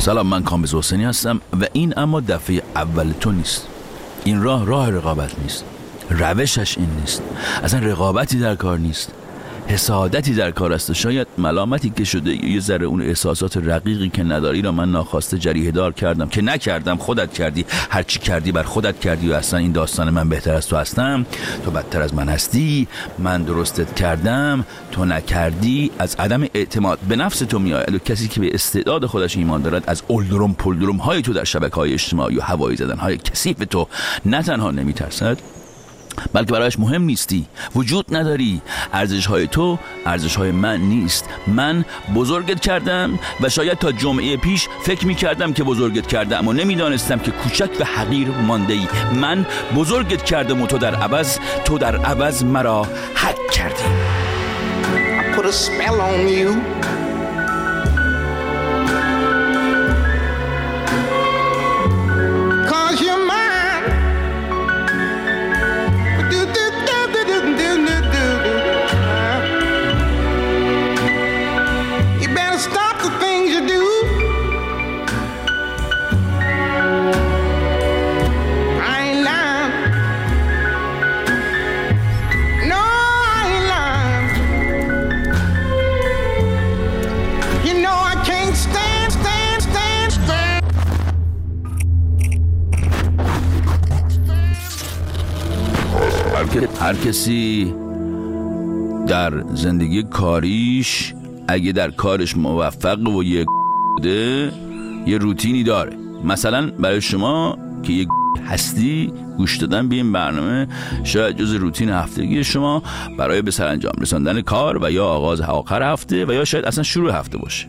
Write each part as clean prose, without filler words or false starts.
سلام، من کامبیز حسینی هستم و این اما دفعه اول تو نیست. این راه رقابت نیست، روشش این نیست، اصلا رقابتی در کار نیست، حسادتی در کار است. شاید ملامتی که شده یه ذره اون احساسات رقیقی که نداری را من ناخواسته جریحه دار کردم که نکردم، خودت کردی، هرچی کردی بر خودت کردی و اصلا این داستان من بهتر از تو هستم، تو بدتر از من هستی، من درستت کردم، تو نکردی. از عدم اعتماد به نفس تو میآید و کسی که به استعداد خودش ایمان دارد از اولدروم پولدروم های تو در شبکه‌های اجتماعی و هوایی زدن های کثیف تو نه تنها نمیترسد بلکه برایش مهم نیستی، وجود نداری. ارزش های تو ارزش های من نیست. من بزرگت کردم و شاید تا جمعه پیش فکر می کردم که بزرگت کردم اما نمی دانستم که کوچک و حقیر مانده ای. من بزرگت کردم و تو در عوض مرا حک کردی. I put a spell on you. هر کسی در زندگی کاریش اگه در کارش موفق و یه روتینی داره. مثلا برای شما که یه هستی، گوش دادن به این برنامه شاید جز روتین هفتگی شما برای به سرانجام رساندن کار و یا آغاز آخر هفته و یا شاید اصلا شروع هفته باشه.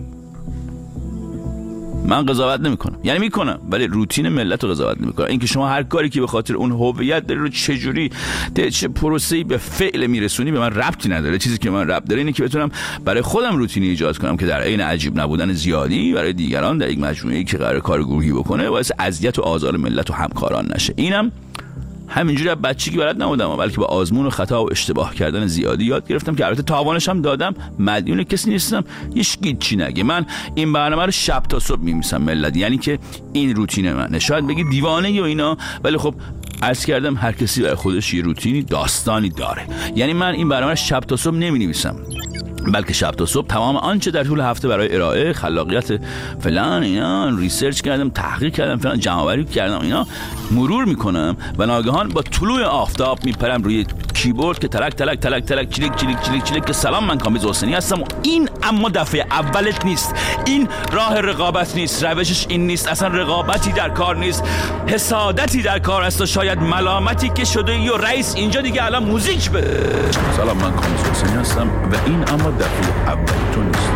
من قضاوت نمی‌کنم، یعنی میکنم ولی روتین ملت رو قضاوت نمی‌کنم. اینکه شما هر کاری که به خاطر اون هویت داری رو چجوری چه پروسه‌ای به فعل میرسونی به من ربطی نداره. چیزی که من ربط داره اینه که بتونم برای خودم روتینی ایجاد کنم که در عین عجیب نبودن زیادی برای دیگران در یک مجموعه‌ای که قرار کار گروهی بکنه باعث اذیت و آزار ملت و همکاران نشه. اینم همینجوری از بچگی بلد نبودم بلکه با آزمون و خطا و اشتباه کردن زیادی یاد گرفتم که البته تاوانش هم دادم. مدیون کسی نیستم، هیچ چی نگه. من این برنامه رو شب تا صبح میمیسم ملت، یعنی که این روتین منه. شاید بگی دیوانه و اینا، ولی خب عرض کردم هر کسی برای خودش یه روتینی داستانی داره. یعنی من این برنامه رو شب تا صبح نمی‌نویسم بلکه شب تا صبح تمام آنچه در طول هفته برای ارائه، خلاقیت فلان اینا ریسرچ کردم، تحقیق کردم، فلان جمع‌آوری کردم، اینا مرور میکنم و ناگهان با طلوع آفتاب میپرم روی کیبورد که تلک تلک تلک تلک چلیک چلیک چلیک چلیک که سلام، من کامبیز حسینی هستم. و این اما دفعه اولت نیست، این راه رقابت نیست، روشش این نیست، اصلا رقابتی در کار نیست، حسادتی در کار است و شاید ملامتی که شده یا رئیس اینجا دیگه الان موزیک بده. سلام، من کامبیز حسینی هستم و این اما دفعه اول تو نیست.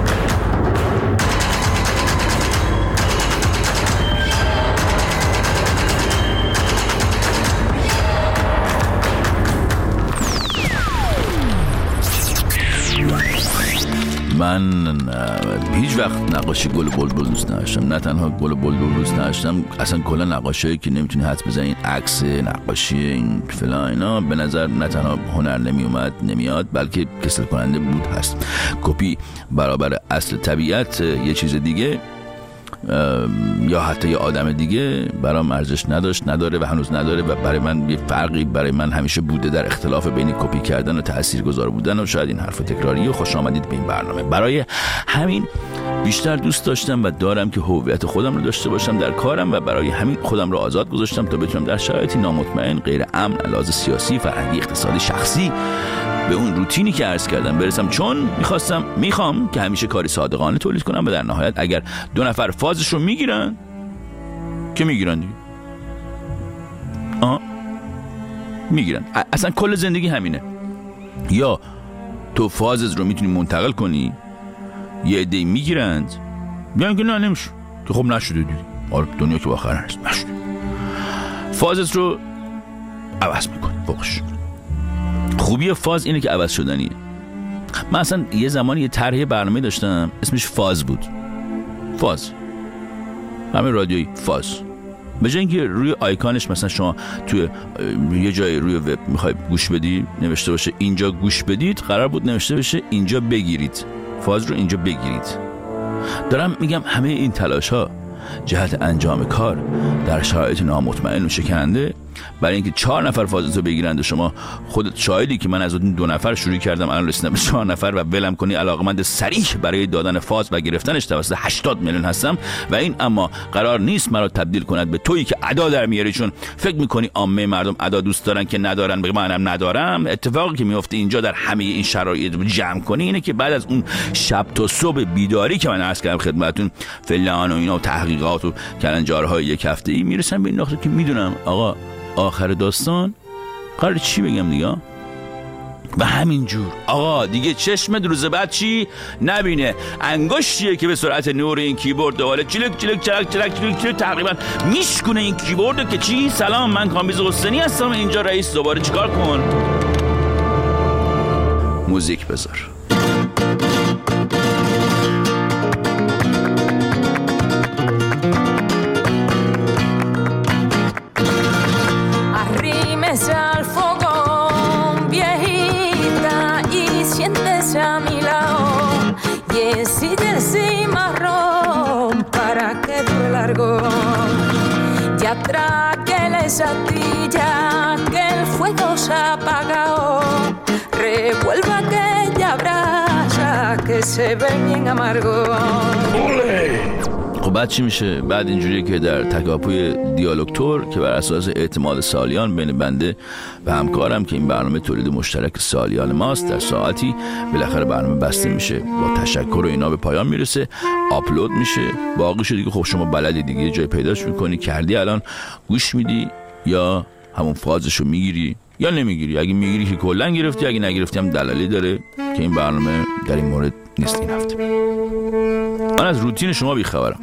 من هیچ وقت نقاشی گل و بلبل دوست نداشتم. نه تنها گل و بلبل دوست نداشتم، اصلا کلا نقاشی که نمیتونی حدس بزنی این عکس نقاشی این فلان اینا به نظر نه تنها هنر نمیاد بلکه کسل کننده بود هست. کپی برابر اصل طبیعت یه چیز دیگه یا حتی یه آدم دیگه برام ارزش نداره و هنوز نداره و برای من یه فرقی برای من همیشه بوده در اختلاف بین کپی کردن و تاثیرگذار بودن. و شاید این حرف تکراری و خوش آمدید به این برنامه. برای همین بیشتر دوست داشتم و دارم که هویت خودم رو داشته باشم در کارم و برای همین خودم رو آزاد گذاشتم تا بتونم در شرایطی نامطمئن، غیر امن، لحاظ سیاسی، فرهنگی، اقتصادی، شخصی به اون روتینی که عرض کردم برسم. چون میخوام که همیشه کاری صادقانه تولید کنم و در نهایت اگر دو نفر فازش رو میگیرن که میگیرن دیگه میگیرن. اصلا کل زندگی همینه، یا تو فازت رو میتونی منتقل کنی، یه عده‌ای میگیرند، یا که نه نمیشه که خب نشده دیگه. دنیا که آخر نیست، نشده. فازت رو عوض میکنی. فوقش خوبی فاز اینه که عوض شدنیه. من اصلا یه زمانی یه طرح برنامه داشتم اسمش فاز بود. فاز همه رادیویی فاز. به جای اینکه روی آیکانش مثلا شما توی یه جای روی وب میخوای گوش بدی نوشته باشه اینجا گوش بدید، قرار بود نوشته باشه اینجا بگیرید. فاز رو اینجا بگیرید. دارم میگم همه این تلاش ها جهت انجام کار در شرایط نامطمئن و شکننده برای اینکه 4 نفر فازتو بگیرند و شما خودت شاهدی که من از اون 2 نفر شروع کردم الان رسیدم به 4 نفر و ولم کنی علاقمند صریح برای دادن فاز و گرفتنش توسط 80 میلیون هستم و این اما قرار نیست مرا تبدیل کند به تویی که ادا در میاری چون فکر میکنی عامه مردم ادا دوست دارن که ندارن بگم منم ندارم. اتفاقی که میفته اینجا در همه این شرایط جمع کنی اینه که بعد از اون شب تا صبح بیداری که من عرض کردم خدمتتون فلان و اینا و تحقیقات و کلنجارهای یک هفته‌ای میرسم به این نقطه که میدونم آقا آخر داستان قرار چی بگم دیگه و همینجور آقا دیگه چشمت روز بعد چی نبینه، انگشتیه که به سرعت نور این کیبورد دوباره چلک چلک چلک چلک چلک چلک تقریبا میشکنه این کیبورد که چی سلام من کامبیز حسینی هستم اینجا رئیس دوباره چیکار کن موزیک بذار. Al fogón, viejita, y siéntese a mi lado. Y ese jersey marrón para que dure largo. Ya tráquele esa astilla que el fuego se ha apagado. Revuelva aquella brasa que se ve bien amargo. خب بعد چی میشه؟ بعد اینجوریه که در تکاپوی دیالوگتور که بر اساس اعتماد سالیان بین بنده و همکارم که این برنامه تولید مشترک سالیان ماست در ساعتی بالاخره برنامه بسته میشه با تشکر و اینا به پایان میرسه آپلود میشه. باقیشو دیگه خب شما بلدی دیگه جای پیداش میکنی کردی الان گوش میدی یا همون فازشو میگیری یا نمیگیری. اگه میگیری که کلا گرفتی اگه نگرفتی هم دلالی داره که این برنامه در این مورد نیست این هفته. من از روتین شما بیخبرم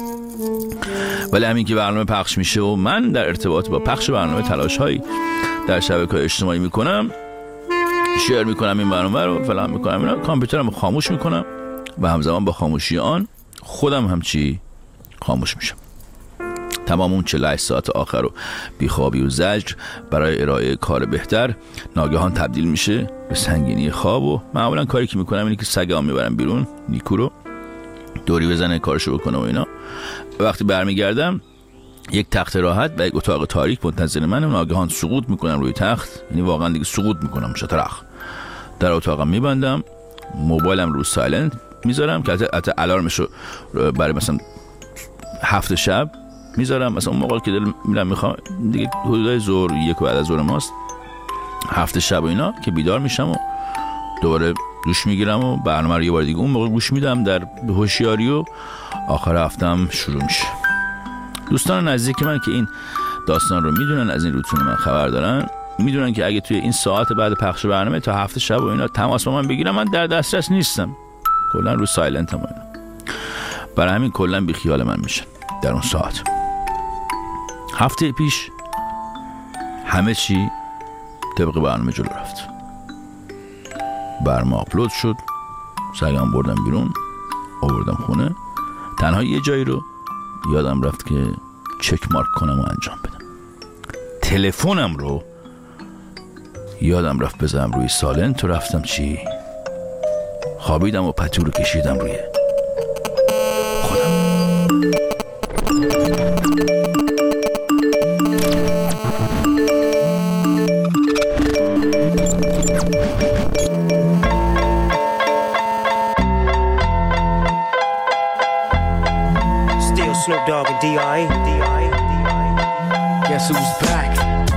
ولی همین که برنامه پخش میشه و من در ارتباط با پخش برنامه تلاش‌هایی در شبکه‌های اجتماعی میکنم شیر میکنم این برنامه رو فلان میکنم اینا کامپیوترم خاموش میکنم و همزمان با خاموشی آن خودم همچی خاموش میشم. تمام اون 48 ساعت آخر رو بیخوابی و زجر برای ارائه کار بهتر ناگهان تبدیل میشه به سنگینی خواب و معمولا کاری که میکنم اینه که سگام میبرم بیرون نیکو رو دوری بزنه کارشو بکنه و اینا. وقتی برمیگردم یک تخت راحت و یک اتاق تاریک منتظر منه و ناگهان سقوط میکنم روی تخت، یعنی واقعا دیگه سقوط میکنم شطرخ در اتاقم میبندم موبایلم رو سایلنت میذارم که حتی الارمشو برای مثلا 7 شب میذارم مثلا اون موقع که دلم میرم میخوام دیگه حدودای ظهر 1 بعد از ظهر ماست 7 شب و اینا که بیدار میشم و دوباره دوش میگیرم و برنامه رو یه بار دیگه اون موقع گوش میدم در هوشیاری و آخر هفتم شروع میشه. دوستان نزدیک من که این داستان رو میدونن از این روتین من خبر دارن میدونن که اگه توی این ساعت بعد پخش برنامه تا 7 شب و اینا تماس با من بگیرم من در دسترس نیستم کلا رو سایلنتم اینا. برای همین کلا بی خیال من میشن در اون ساعت. هفته پیش همه چی طبق برنامه جلو رفت. برنامه آپلود شد سگم بردم بیرون آوردم خونه. تنها یه جایی رو یادم رفت که چک مارک کنم و انجام بدم. تلفنم رو یادم رفت بذارم روی سالنت و رفتم چی خوابیدم و پتو رو کشیدم روی خودم. Snoop Dogg and D.I. Guess who's back?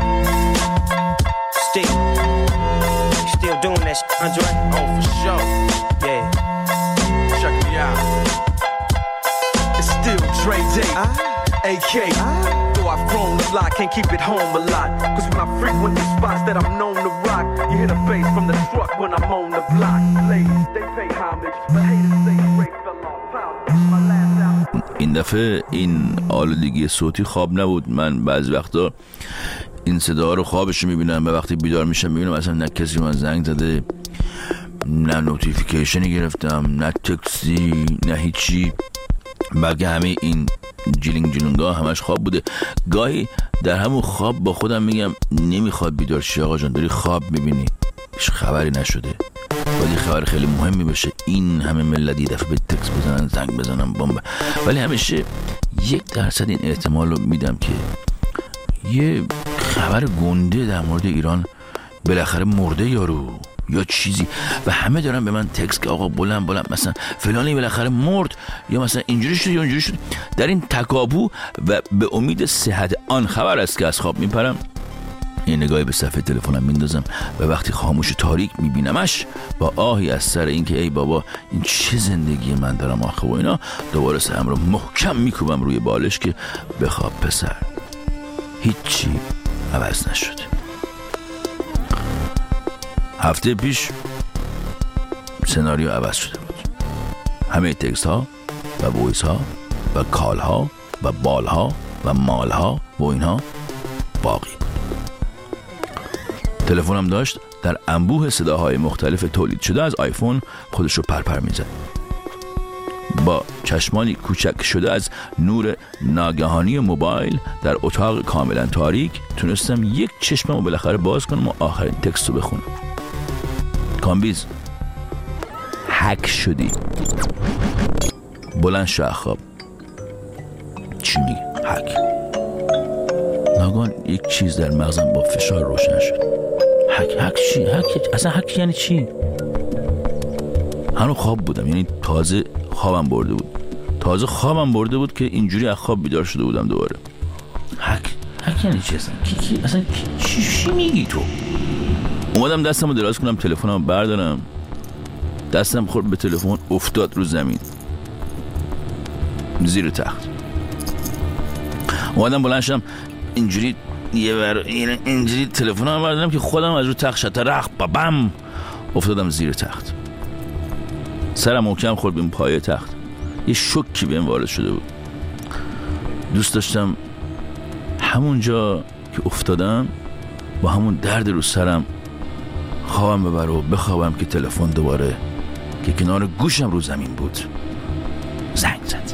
Still doing that shit, Andre? Oh, for sure. Yeah. Check me out. It's still Dre Day, AK. Though I've grown a lot, can't keep it home a lot. Cause when I frequent the spots that I'm known to rock, you hear the bass from the truck when I'm on the block. Ladies, they pay homage, but haters say Ray fell off. My last album. این دفعه این آلودگی صوتی خواب نبود. من بعضی وقتا این صدا رو خوابش میبینم و وقتی بیدار میشم میبینم اصلا نه کسی من زنگ زده نه نوتیفیکیشنی گرفتم نه تکسی نه هیچی بلکه همه این جیلینگا همش خواب بوده. گاهی در همون خواب با خودم میگم نمیخواد بیدار شی آقا جان داری خواب میبینی هیچ خبری نشده باید خبر خیلی مهمی بشه، این همه ملت یه دفعه به تکس بزنن، زنگ بزنن، بمب. ولی همیشه 1% این احتمال رو میدم که یه خبر گنده در مورد ایران بالاخره مرده یارو یا چیزی، و همه دارن به من تکس که آقا بلند مثلا فلانی بالاخره مرد، یا مثلا اینجوری شد یا اونجوری شد. در این تکاپو و به امید صحت آن خبر است که از خواب میپرم، یه نگاهی به صفحه تلفنم میندازم و وقتی خاموش تاریک میبینمش با آهی از سر این که ای بابا این چه زندگی من دارم آخه و اینا، دوباره سرم رو محکم میکوبم روی بالش که بخواب پسر، هیچی عوض نشد. هفته پیش سناریو عوض شده بود. همه تکست ها و وایس ها و کال ها و بال ها و مال ها و اینها باقی بود. تلفنم داشت در انبوه صداهای مختلف تولید شده از آیفون خودش رو پرپر میزد. با چشمانی کوچک شده از نور ناگهانی موبایل در اتاق کاملا تاریک تونستم یک چشممو بالاخره باز کنم و آخرین تکست رو بخونم. کامبیز، هک شدی. بلند شو خواب. چی میگی؟ هک. ناگهان یک چیز در مغزم با فشار روشن شد. هک چی؟ اصلا هک یعنی چی؟ هنوز خواب بودم، یعنی تازه خوابم برده بود که اینجوری از خواب بیدار شده بودم دوباره. هک یعنی چی اصلا؟ چی میگی تو؟ اومدم دستمو دراز کنم، تلفنمو بردارم، دستم خورد به تلفن، افتاد رو زمین زیر تخت. اومدم بلند شدم اینجوری اینجوری تلفنمو بردارم که خودم از رو تخت شترخ بابم افتادم زیر تخت. سرم محکم خورد به پایه تخت. یه شوکی بهم وارد شده بود. دوست داشتم همونجا که افتادم با همون درد رو سرم خوابم ببره و بخوابم که تلفن دوباره که کنار گوشم رو زمین بود زنگ زد.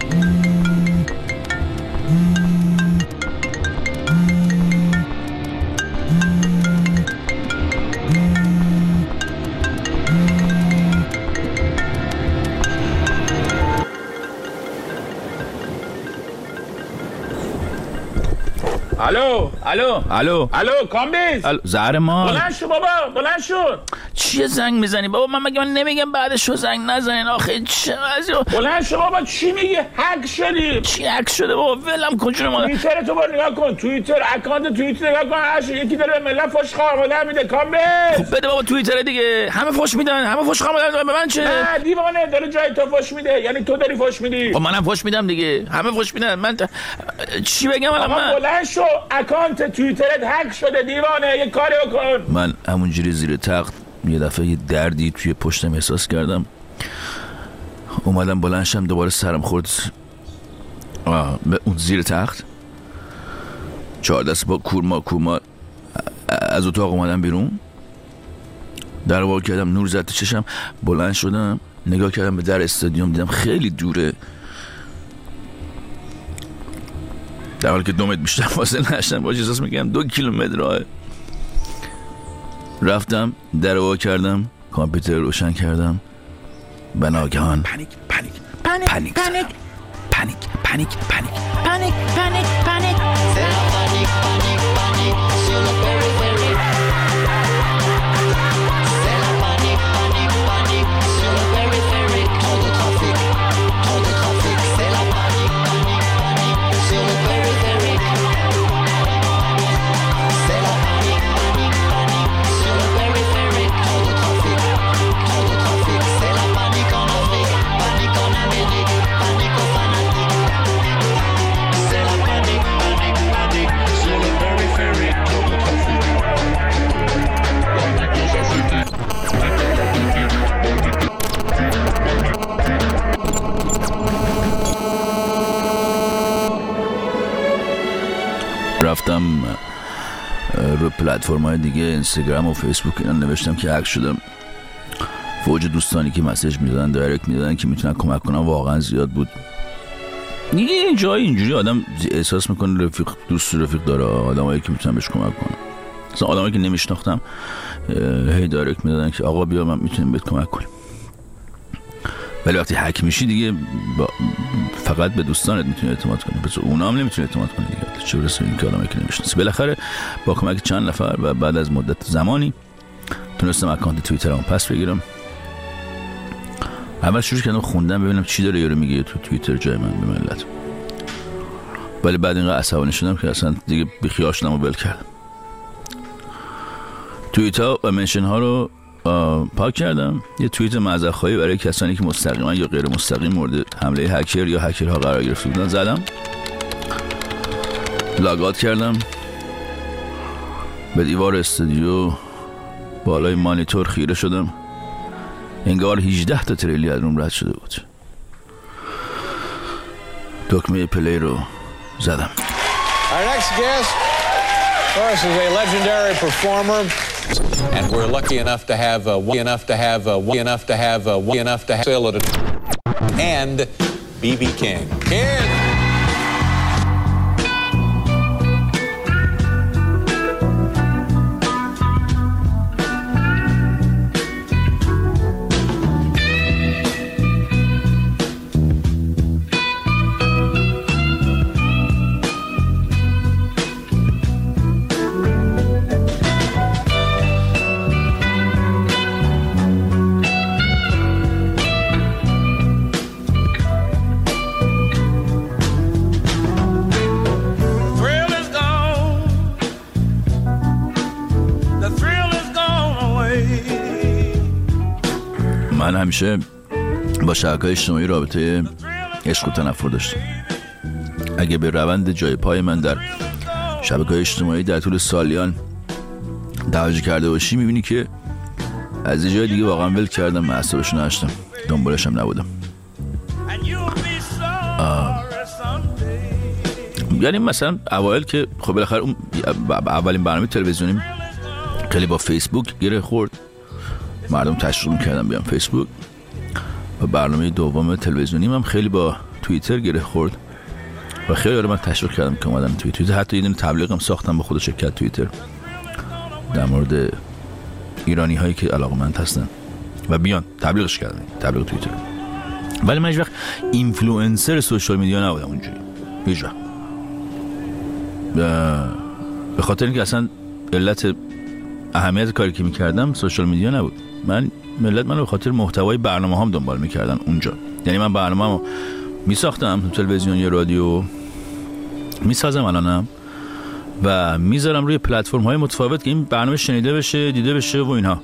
الو کامبیز، زهر ما بلند شو بابا، بلند شو. چیه زنگ میزنی بابا؟ من نمیگم بعدش رو زنگ نزنین آخه چه وضعیه؟ بلند شو بابا، چی میگی؟ هک شدی. چی هک شده بابا؟ ولم کن جون مادر. توییتر تو برو نگاه کن، توییتر اکانت توییتر نگاه کن، هر یکی داره به ملت فوش خارمادر میده. کامبیز خب بده بابا توییتر دیگه، همه فوش میدن، همه فوش خارمادر میدن، به من چه؟ نه دیوانه، داره جای تو فوش میده، یعنی تو داری فوش میدی. خب منم فوش میدم دیگه، همه فوش میدن. من چی بگم الان؟ من بلند شو، اکانت توییترت هک شده دیوانه، یه کاری بکن. من همونجوری زیر تخت یه دفعه یه دردی توی پشتم احساس کردم. اومدم بلند شم، دوباره سرم خورد به اون زیر تخت. 4 دست با کورما از اتاق اومدم بیرون، در وا کردم، نور زد تو چشم، بلند شدم، نگاه کردم به در استادیوم، دیدم خیلی دوره، در حالی که 2 متر بیشتر فاصله نداشتم، باشه احساس می‌کردم 2 کیلومتر راهه. رفتم در وا کردم، کامپیوتر روشن کردم، به ناگهان پانیک رفتم رو پلتفرم‌های دیگه، اینستاگرام و فیسبوک اینا، نوشتم که هک شدم. فوج دوستانی که مسیج میدادن، دایرکت میدادن که میتونن کمک کنن واقعا زیاد بود. یه جایی اینجوری آدم احساس میکنه رفیق، دوست رفیق داره، آدمایی که میتونن بهش کمک کنن. مثلا آدمایی که نمیشناختم هی دایرکت میدادن که آقا بیا من میتونیم بهت کمک کنیم. ولی وقتی هک میشی دیگه فقط به دوستانت میتونی اعتماد کنی، به اونا هم نمیتونی اعتماد کنی دیگه، چه برسه این که آدمی که نمیشناسی. بالاخره با کمک چند نفر و بعد از مدت زمانی تونستم اکانت توییترمو پس بگیرم. اول شروع کردم خوندم ببینم چی داره یارو میگه تو توییتر جای من به ملت، ولی بعد اینقدر عصبانی شدم که اصلا دیگه بیخیال شدم و ول کردم. توییت ها و منشن ها رو پاک کردم. یه توییت معذرخواهی برای کسانی که مستقیما یا غیر مستقیم مورد حمله هکر یا هکرها قرار گرفته بودن زدم. لاگ اوت کردم. به دیوار استودیو بالای مانیتور خیره شدم. انگار 18 تا تریلی از روم رد شده بود. دکمه پلی رو زدم. Our next guest, of course, is a legendary performer, and we're lucky enough to have and B.B. King. King. من همیشه با شبکه‌های اجتماعی رابطه عشق و تنفر داشتم. اگه به روند جای پای من در شبکه‌های اجتماعی در طول سالیان توجه کرده باشی میبینی که از یه جای دیگه واقعا ول کردم، معصبش نداشتم، دنبالش هم نبودم. یعنی مثلا اوایل که خب بالاخره اولین برنامه تلویزیونیم خیلی با فیسبوک گره خورد، مردم تشویق می‌کردن بیام فیسبوک، و برنامه دوم تلویزیونیم هم خیلی با توییتر گره خورد و خیلی من تشویق کردم که اومدن توییتر. حتی یه دونه تبلیغم ساختم با خود شرکت توییتر در مورد ایرانی هایی که علاقه‌مند هستن و بیان تبلیغش کردم، تبلیغ توییتر. ولی من هیچ وقت اینفلوئنسر سوشال میدیا نبودم اونجوری، هیچ وقت. به خاطر اینکه اصلا علت اهمیت کاری که میکردم سوشال میدیا نبود. ملت منو به خاطر محتوای برنامه‌هام دنبال میکردن اونجا. یعنی من برنامه‌مو میساختم تو تلویزیون یا رادیو، میسازم الانم و میذارم روی پلتفرم‌های متفاوت که این برنامه شنیده بشه، دیده بشه و اینها.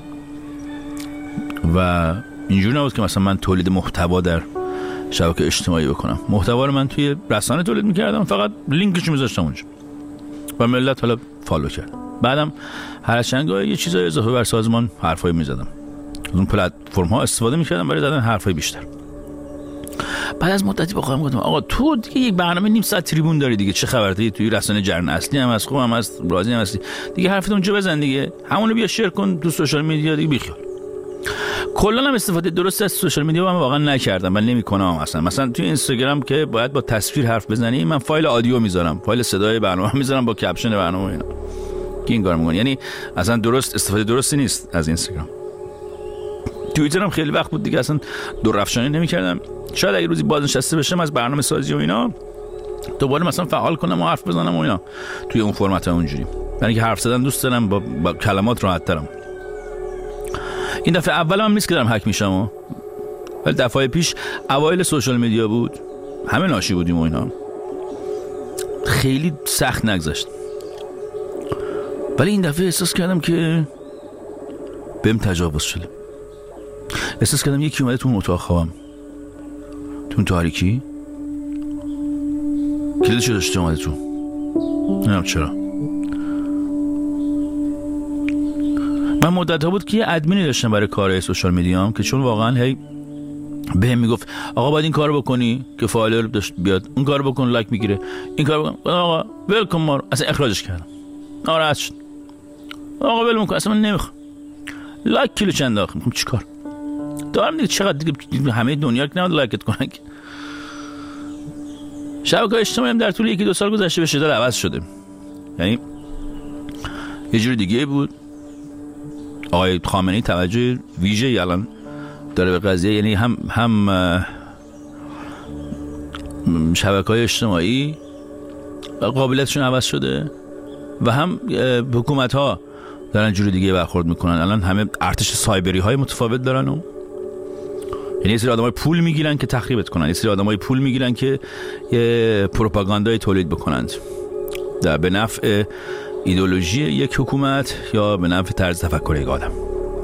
و اینجوری نبود که مثلا من تولید محتوا در شبکه اجتماعی بکنم. محتوا رو من توی رسانه تولید میکردم، فقط لینکش رو میذاشتم اونجا و ملت حالا فالو کرد. بعدم هر چند گاهی یه چیزای اضافه بر سازمان حرفایی میزدم، از اون پلتفرم ها استفاده میکردم برای زدن حرفای بیشتر. بعد از مدتی با خودم گفتم آقا تو دیگه یک برنامه نیم ساعت تریبون داری دیگه، چه خبره؟ توی رسانه جرن اصلی هم از خوبم از راضی هم هستی دیگه، حرفت اونجا بزن دیگه، همونو بیا شیر کن تو سوشال میدیا دیگه، بیخیال. کلا هم استفاده درست از سوشال میدیا من واقعا نکردم، من نمیکنم اصلا. مثلا توی اینستاگرام که باید با تصویر حرف بزنی، من فایل آدیو میذارم، فایل صدای برنامه میذارم با کپشن برنامه اینا. کی این کارو میکنه؟ یعنی اصلا درست استفاده درستی نیست از اینستاگرام. توییترم خیلی وقت بود دیگه اصلا دور رفشانی نمیکردم. شاید اگه روزی بازنشسته بشم از برنامه سازی و اینا دوباره مثلا فعال کنم و حرف بزنم و اینا توی اون فرمت اونجوری، یعنی که حرف زدن دوست دارم، با کلمات راحت ترم. این دفعه اولم نیست که دارم هک میشم، ولی دفعه پیش اوایل سوشال میدیا بود، همه ناشی بودیم و اینا، خیلی سخت نگذشت. ولی این دفعه احساس کردم که بهم تجاوز شده. احساس کردم یکی اومده تو اون اتاق خوابم، تو اون تاریکی، کلیدشو داشته اومده تو، نمیدونم چرا. من مدت‌ها بود که یه ادمینی داشتم برای کارهای سوشال میدیام که چون واقعا هی بهم میگفت آقا باید این کارو بکنی که فالوور داشت بیاد، اون کارو بکن لایک میگیره، این کارو بکن، آقا ولکم ما رو. اصلا اخراجش کردم، ناراحت شد. آقا ولم کن، اصلا من نمیخوام. لایک کیلو چند آخه میخوام چیکار دارم دیگه؟ چقدر دیگه همه دنیا که نباید لایکت کنن. شبکه‌های اجتماعی هم در طول 1-2 سال گذشته به شدت عوض شده. یعنی یه جور دیگه بود، آقای خامنه‌ای توجه ویژه‌ای الان داره به قضیه، یعنی هم شبکه‌های اجتماعی قابلیتشون عوض شده و هم حکومت‌ها دارن جوری دیگه برخورد میکنن. الان همه ارتش سایبری های متفاوت دارن یعنی یه سری آدمای پول میگیرن که تخریبت کنن، یه سری آدمای پول میگیرن که یه پروپاگاندای تولید بکنند در به نفع ایدئولوژی یک حکومت یا به نفع طرز تفکر یک آدم.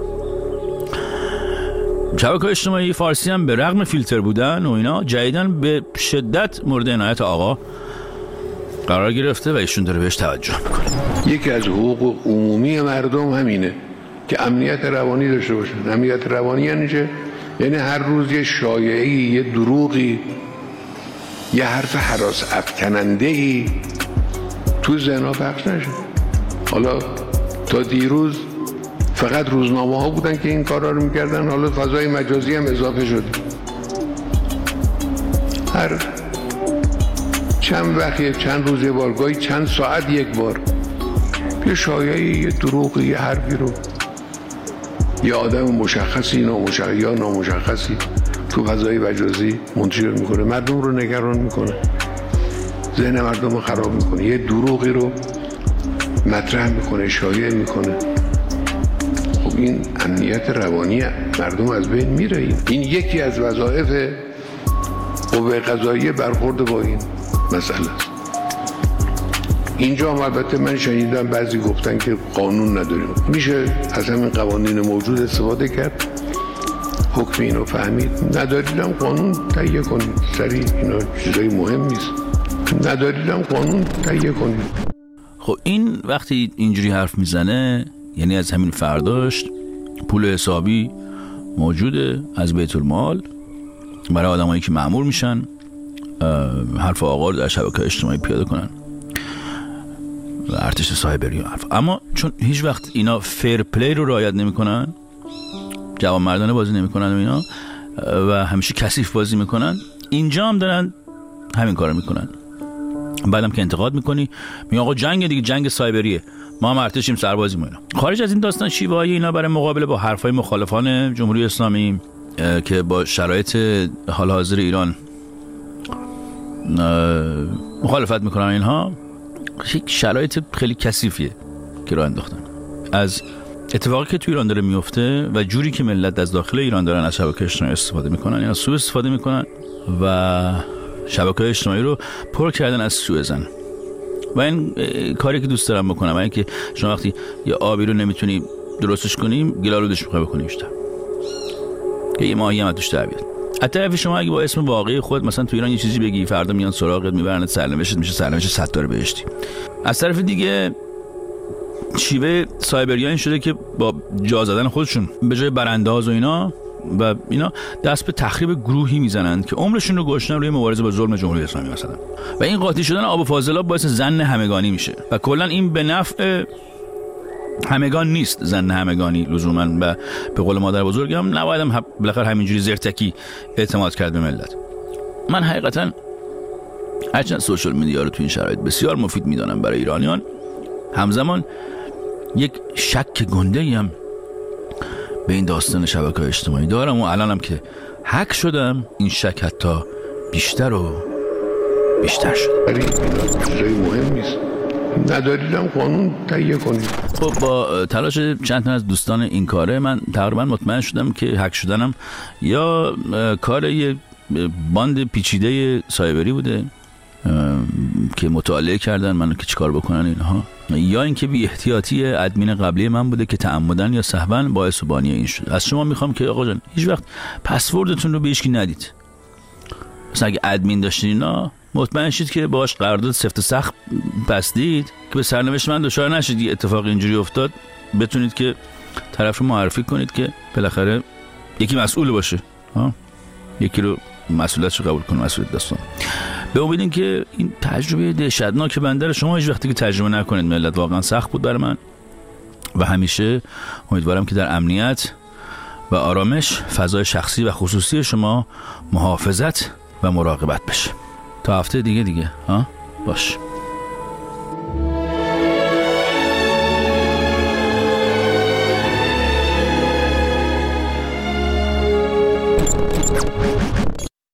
شبکه‌های اجتماعی فارسی هم به رغم فیلتر بودن و اینا جدیداً به شدت مورد عنایت آقا قرار گرفته و ایشون داره بهش توجه میکنه. یکی از حقوق عمومی مردم همینه که امنیت روانی داشته باشن. امنیت روانی یعنی چه؟ یعنی هر روز یه شایعه‌ای، یه دروغی، یه حرف هراس افکننده‌ای تو ذهن‌ها پخش نشه. حالا تا دیروز فقط روزنامه‌ها بودن که این کارا رو می‌کردن، حالا فضای مجازی هم اضافه شده. هر چند وقت، چند روز یه بار، گاهی چند ساعت یک بار یه شایعه، یه دروغ، یه حرفی رو یه آدم مشخصی یا نامشخصی تو فضای مجازی منتشر میکنه، مردم رو نگران میکنه، ذهن مردم رو خراب میکنه، یه دروغی رو مطرح میکنه، شایعه میکنه. خب این امنیت روانی مردم از بین میره. این یکی از وظایف قوه قضاییه برخورد با این مسئله است. اینجا هم البته من شنیدم بعضی گفتن که قانون نداریم. میشه از همین قوانین موجود استفاده کرد، حکم اینو فهمید. نداریدم قانون تهیه کنید. سریع اینا چیزای مهم نیست. نداریدم قانون تهیه کنید. خب این وقتی اینجوری حرف میزنه یعنی از همین فرداش پول حسابی موجوده از بیت المال برای آدمایی که مأمور میشن حرف آقا رو در شبکه‌های اجتماعی پیاده کنن و ارتش سایبری و حرف. اما چون هیچ وقت اینا فیر پلی رو رعایت نمیکنن، جوانمردانه بازی نمیکنن و اینا و همیشه کثیف بازی میکنن، اینجا هم دارن همین کارو میکنن. بعدم که انتقاد میکنی میگن آقا جنگ دیگه، جنگ سایبریه، ما هم ارتشیم، سربازیم و اینا. خارج از این داستان شیوه‌های اینا برای مقابله با حرفای مخالفان جمهوری اسلامی که با شرایط حال حاضر ایران مخالفت میکنن، اینها یک شرایط خیلی کثیفیه که راه انداختن. از اتفاقی که تو ایران داره میفته و جوری که ملت از داخل ایران دارن از شبکه‌های اجتماعی استفاده میکنن یا سوء استفاده میکنن و شبکه‌های اجتماعی رو پر کردن از سوء زن. و این کاری که دوست دارم بکنم اینه که شما وقتی یه آبی رو نمیتونی درستش کنیم گلالودش میخوای بکنی بیشتر که یه ماهی هم توش در بیاد. از طرف شما اگه با اسم واقعی خود مثلا تو ایران یه چیزی بگی، فردا میان سراغت میبرنت، سرنوشتت میشه سرنوشت ستار بهشتی. از طرف دیگه شیوه سایبریان این شده که با جا زدن خودشون به جای برانداز و اینا دست به تخریب گروهی میزنند که عمرشون رو گذاشتن روی مبارزه با ظلم جمهوری اسلامی مثلا. و این قاطی شدن آب و فاضلاب باعث زن همگانی میشه و کلا این به نفع همگان نیست. زن همگانی لزوما و به قول مادر بزرگم نبایدم بالاخره همینجوری زرتکی اعتماد کرد به ملت. من حقیقتا هرچند سوشال میدیا رو تو این شرایط بسیار مفید میدانم برای ایرانیان، همزمان یک شک گنده‌ای هم به این داستان شبکه‌های اجتماعی دارم و الانم که هک شدم این شک حتی بیشتر و بیشتر شد. چیزای مهم نیست. نداریدم قانون تهیه کنید. خب با تلاش چند تا از دوستان این کاره من تقریبا مطمئن شدم که هک شدنم یا کار یه باند پیچیده سایبری بوده که مطالعه کردن منو که چیکار بکنن اینها، یا اینکه بی احتیاطی ادمین قبلی من بوده که تعمدن یا سهوا باعث و بانی این شد. از شما میخوام که آقا جان هیچ وقت پسوردتون رو به هیچ کی ندید. مثلا اگه ادمین داشتین اینا مطمئن شید که باهاش قرارداد سفت و سخت بستید که به سرنوشت من دچار نشید. یه اتفاق اینجوری افتاد بتونید که طرف رو معرفی کنید که بالاخره یکی مسئول باشه، یکی رو مسئولیتش رو قبول کنه، مسئولیت داستان. به امید اینکه این تجربه دهشتناک بنده رو شما هیچ وقتی که تجربه نکنید. ملت واقعا سخت بود برای من و همیشه امیدوارم که در امنیت و آرامش فضای شخصی و خصوصی شما محافظت و مراقبت بشه. تا هفته دیگه باش.